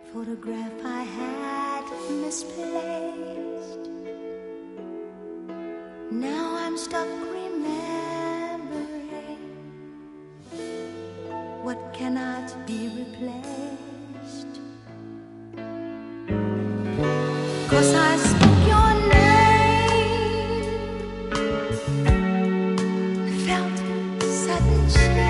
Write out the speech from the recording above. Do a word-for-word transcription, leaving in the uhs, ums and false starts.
photograph I had misplaced. Now I'm stuck remembering what cannot be replaced. 'Cause I spoke your name, felt sudden change.